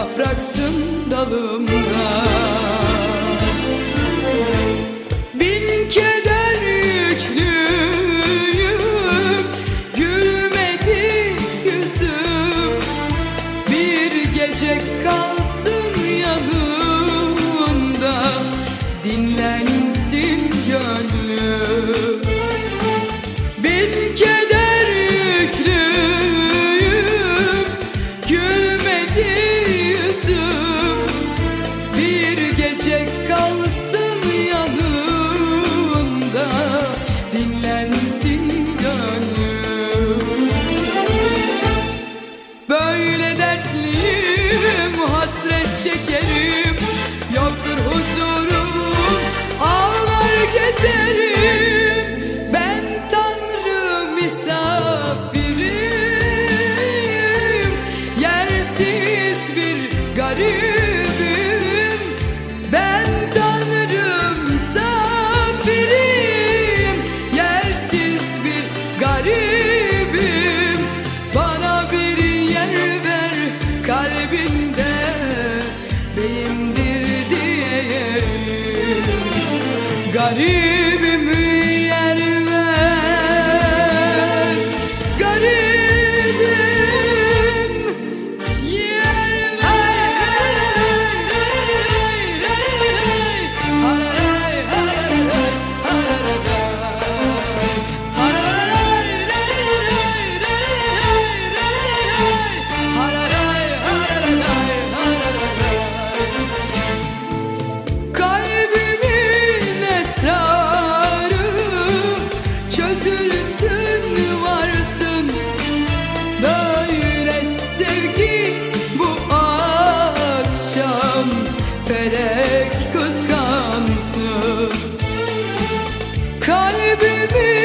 yapraksın dalımda. Bin keder yüklüyüm, gülmedi yüzüm. Bir gece kalsın yanımda, dinlensin gönlüm. Bin keder yüklüyüm, gülmedi yüzüm. Bir gece kalsın yanımda, dinlensin gönlüm. Böyle dertliyim, hasret çekerim, yoktur huzurum, ağlar gezerim. Ben Tanrı misafirim, yersiz bir garibim. Ben Tanrı misafirim, yersiz bir garibim. Bana bir yer ver kalbinde, benimdir diyeyim. Garibimi yer ver, garibim yer kalbimin esrarı çözülsün varsın. Böyle sevgi bu akşam felek kıskansın. Kalbimi